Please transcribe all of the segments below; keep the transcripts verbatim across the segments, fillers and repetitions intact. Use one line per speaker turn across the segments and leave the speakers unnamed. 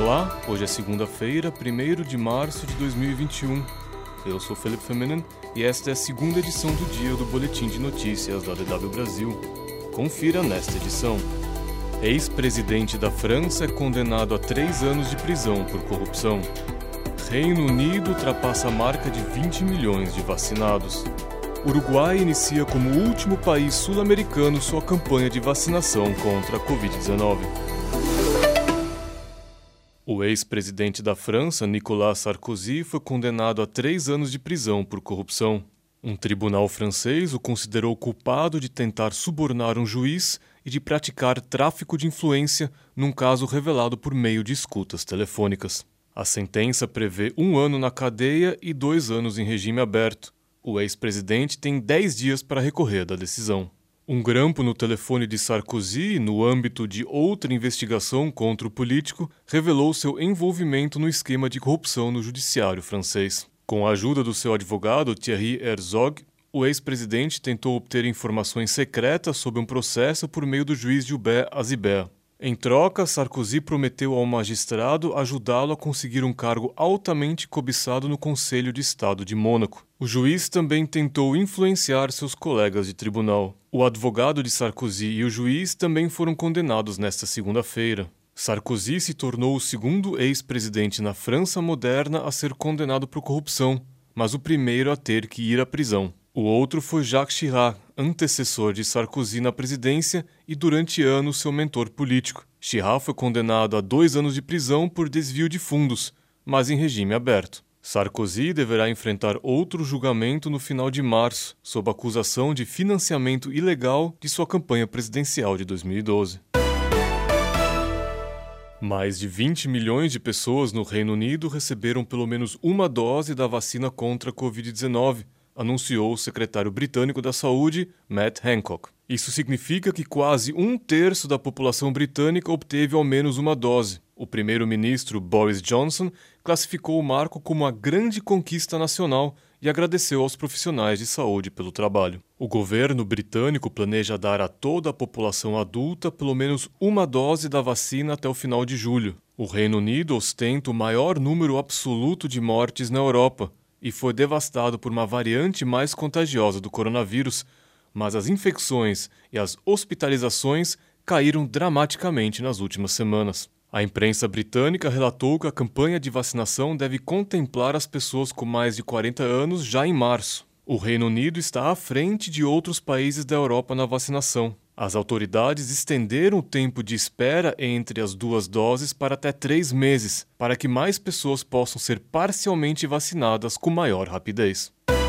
Olá, hoje é segunda-feira, primeiro de março de dois mil e vinte e um. Eu sou Felipe Feminen e esta é a segunda edição do dia do Boletim de Notícias da D W Brasil. Confira nesta edição. Ex-presidente da França é condenado a três anos de prisão por corrupção. Reino Unido ultrapassa a marca de vinte milhões de vacinados. Uruguai inicia como último país sul-americano sua campanha de vacinação contra a covid dezenove. O ex-presidente da França, Nicolas Sarkozy, foi condenado a três anos de prisão por corrupção. Um tribunal francês o considerou culpado de tentar subornar um juiz e de praticar tráfico de influência num caso revelado por meio de escutas telefônicas. A sentença prevê um ano na cadeia e dois anos em regime aberto. O ex-presidente tem dez dias para recorrer da decisão. Um grampo no telefone de Sarkozy, no âmbito de outra investigação contra o político, revelou seu envolvimento no esquema de corrupção no judiciário francês. Com a ajuda do seu advogado, Thierry Herzog, o ex-presidente tentou obter informações secretas sobre um processo por meio do juiz Gilbert Azibert. Em troca, Sarkozy prometeu ao magistrado ajudá-lo a conseguir um cargo altamente cobiçado no Conselho de Estado de Mônaco. O juiz também tentou influenciar seus colegas de tribunal. O advogado de Sarkozy e o juiz também foram condenados nesta segunda-feira. Sarkozy se tornou o segundo ex-presidente na França moderna a ser condenado por corrupção, mas o primeiro a ter que ir à prisão. O outro foi Jacques Chirac, antecessor de Sarkozy na presidência e durante anos seu mentor político. Chirac foi condenado a dois anos de prisão por desvio de fundos, mas em regime aberto. Sarkozy deverá enfrentar outro julgamento no final de março, sob acusação de financiamento ilegal de sua campanha presidencial de dois mil e doze. Mais de vinte milhões de pessoas no Reino Unido receberam pelo menos uma dose da vacina contra a covid dezenove, anunciou o secretário britânico da Saúde, Matt Hancock. Isso significa que quase um terço da população britânica obteve ao menos uma dose. O primeiro-ministro Boris Johnson classificou o marco como uma grande conquista nacional e agradeceu aos profissionais de saúde pelo trabalho. O governo britânico planeja dar a toda a população adulta pelo menos uma dose da vacina até o final de julho. O Reino Unido ostenta o maior número absoluto de mortes na Europa e foi devastado por uma variante mais contagiosa do coronavírus, mas as infecções e as hospitalizações caíram dramaticamente nas últimas semanas. A imprensa britânica relatou que a campanha de vacinação deve contemplar as pessoas com mais de quarenta anos já em março. O Reino Unido está à frente de outros países da Europa na vacinação. As autoridades estenderam o tempo de espera entre as duas doses para até três meses, para que mais pessoas possam ser parcialmente vacinadas com maior rapidez.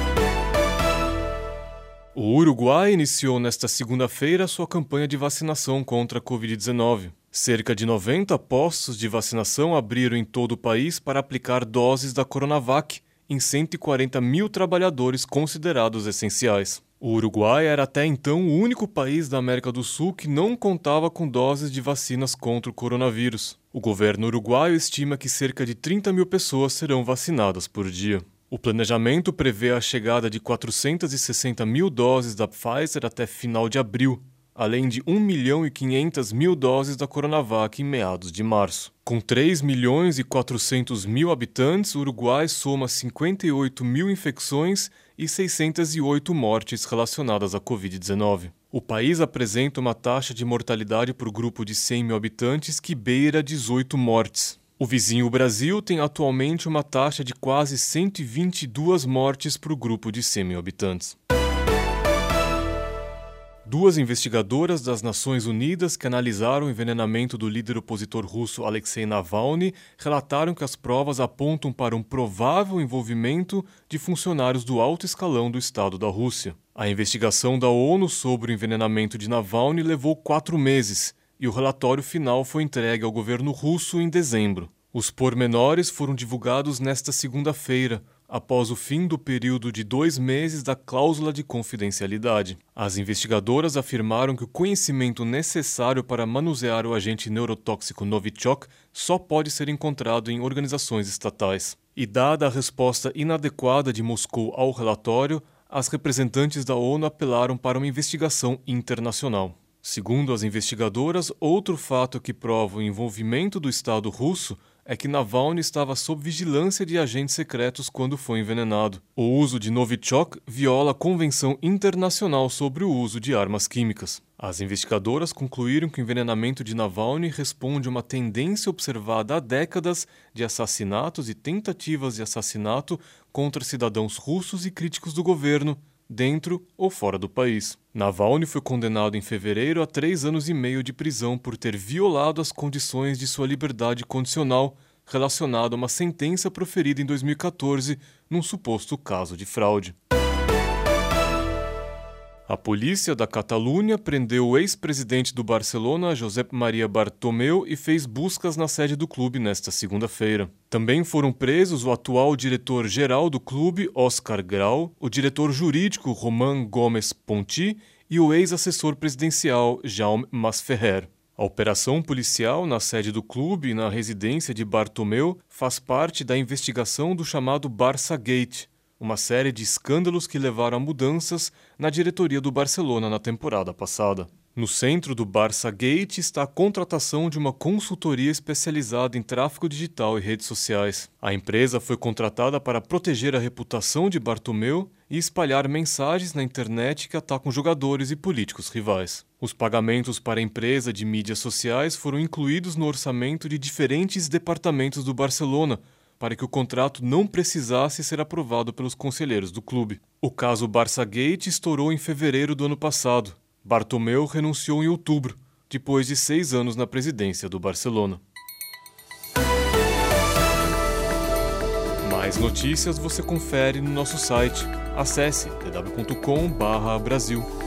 O Uruguai iniciou nesta segunda-feira sua campanha de vacinação contra a covid dezenove. Cerca de noventa postos de vacinação abriram em todo o país para aplicar doses da Coronavac em cento e quarenta mil trabalhadores considerados essenciais. O Uruguai era até então o único país da América do Sul que não contava com doses de vacinas contra o coronavírus. O governo uruguaio estima que cerca de trinta mil pessoas serão vacinadas por dia. O planejamento prevê a chegada de quatrocentas e sessenta mil doses da Pfizer até final de abril, além de um milhão e quinhentas mil doses da Coronavac em meados de março. Com três milhões e quatrocentos mil habitantes, o Uruguai soma cinquenta e oito mil infecções e seiscentas e oito mortes relacionadas à covid dezenove. O país apresenta uma taxa de mortalidade por grupo de cem mil habitantes que beira dezoito mortes. O vizinho Brasil tem atualmente uma taxa de quase cento e vinte e duas mortes por grupo de cem mil habitantes. Duas investigadoras das Nações Unidas que analisaram o envenenamento do líder opositor russo Alexei Navalny relataram que as provas apontam para um provável envolvimento de funcionários do alto escalão do Estado da Rússia. A investigação da ONU sobre o envenenamento de Navalny levou quatro meses e o relatório final foi entregue ao governo russo em dezembro. Os pormenores foram divulgados nesta segunda-feira, após o fim do período de dois meses da cláusula de confidencialidade. As investigadoras afirmaram que o conhecimento necessário para manusear o agente neurotóxico Novichok só pode ser encontrado em organizações estatais. E dada a resposta inadequada de Moscou ao relatório, as representantes da ONU apelaram para uma investigação internacional. Segundo as investigadoras, outro fato que prova o envolvimento do Estado russo é que Navalny estava sob vigilância de agentes secretos quando foi envenenado. O uso de Novichok viola a Convenção Internacional sobre o Uso de Armas Químicas. As investigadoras concluíram que o envenenamento de Navalny responde a uma tendência observada há décadas de assassinatos e tentativas de assassinato contra cidadãos russos e críticos do governo, dentro ou fora do país. Navalny foi condenado em fevereiro a três anos e meio de prisão por ter violado as condições de sua liberdade condicional relacionada a uma sentença proferida em dois mil e quatorze num suposto caso de fraude. A polícia da Catalunha prendeu o ex-presidente do Barcelona, Josep Maria Bartomeu, e fez buscas na sede do clube nesta segunda-feira. Também foram presos o atual diretor-geral do clube, Óscar Grau, o diretor jurídico, Román Gómez Ponti, e o ex-assessor presidencial, Jaume Masferrer. A operação policial na sede do clube e na residência de Bartomeu faz parte da investigação do chamado Barça Gate, uma série de escândalos que levaram a mudanças na diretoria do Barcelona na temporada passada. No centro do Barça Gate está a contratação de uma consultoria especializada em tráfego digital e redes sociais. A empresa foi contratada para proteger a reputação de Bartomeu e espalhar mensagens na internet que atacam jogadores e políticos rivais. Os pagamentos para a empresa de mídias sociais foram incluídos no orçamento de diferentes departamentos do Barcelona, para que o contrato não precisasse ser aprovado pelos conselheiros do clube. O caso Barça Gate estourou em fevereiro do ano passado. Bartomeu renunciou em outubro, depois de seis anos na presidência do Barcelona. Mais notícias você confere no nosso site. Acesse d w ponto com barra Brasil.